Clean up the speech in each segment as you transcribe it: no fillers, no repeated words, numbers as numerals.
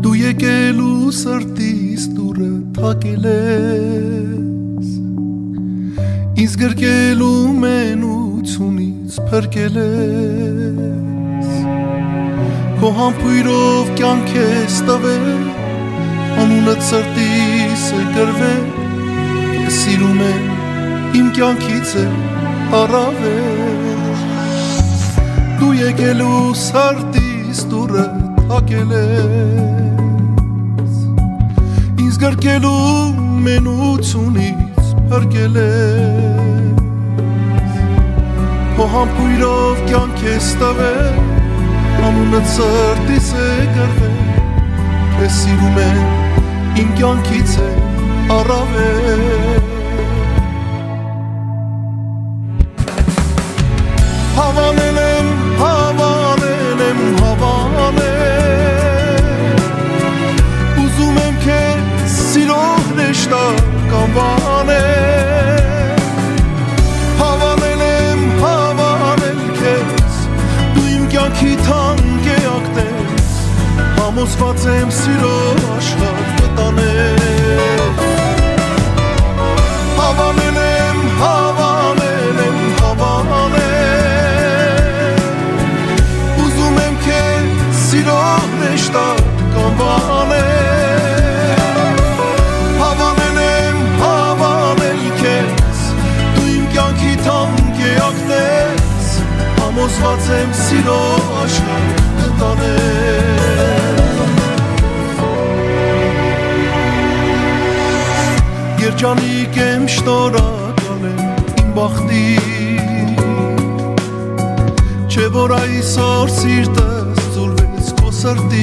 Դու եկել ու սրտիս դուրը թակել ես Ինձ գրկել ու մենությունից փրկել ես Քո համբույրով կյանք ես տվել Անունդ սրտիս է գրվել Ես սիրում եմ իմ կյանքից է առավել Դու եկել ու սրտիս դուրը թակել ես Ինձ գրկել ու մենությունից փրկել ես Քո համբույրով կյանք ես տվել Անունդ սրտիս է գրվել Ես սիրում եմ իմ կյանքից է առավել Հավանել եմ, հավանել եմ, հավանել Ուզում եմ քեզ սիրող նշտակ անվանել Հավանել եմ, հավանել քեզ Դու իմ կյանքի թանկ էակն ես Համոզված եմ սիրո աշխարհ կտանել Հավանել եմ, հավանել եմ, հավանել Ուզում եմ քեզ սիրող նշտակ կանվանել Հավանել եմ, հավանել քեզ Դու իմ կյանքի թանկ էակն ես Համոզված եմ սիրո աշխարհ կտանել Երջանիկ եմ շնորհակալ եմ իմ բախտի Չէ որ այսօր սիրտս ձուլվեց քո սրտի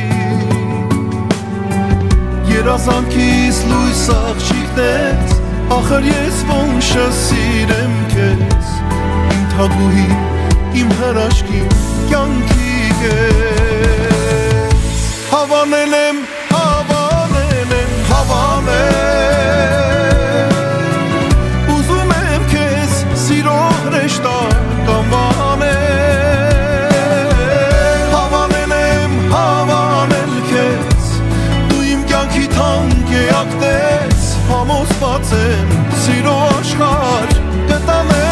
Երազանքիս լույս աղջիկնեց Ախր ես ոնց սիրեմ քեզ Իմ թագուհի, իմ հրաշքի կյանքի կես Հավանել եմ, հավանել եմ, հավանել Ուզում եմ քեզ սիրող հրեշտակ անվանել Հավանել եմ, հավանել քեզ Դու իմ կյանքի թանկ էակն ես Համոզված եմ սիրո աշխարհ կտանել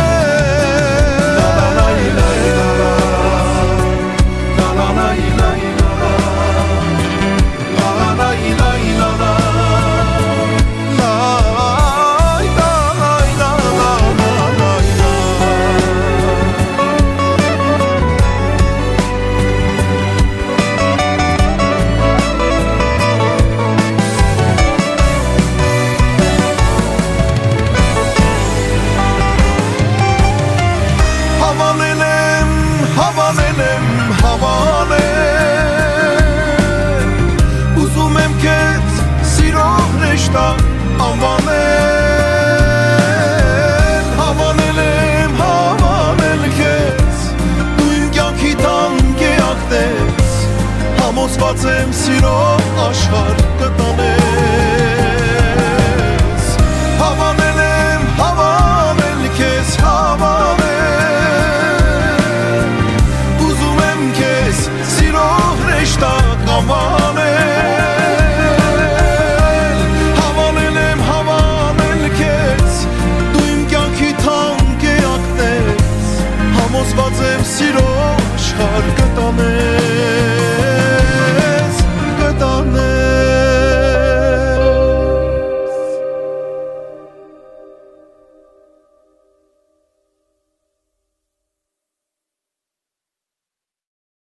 Համոզված եմ սիրո աշխարհ կտանես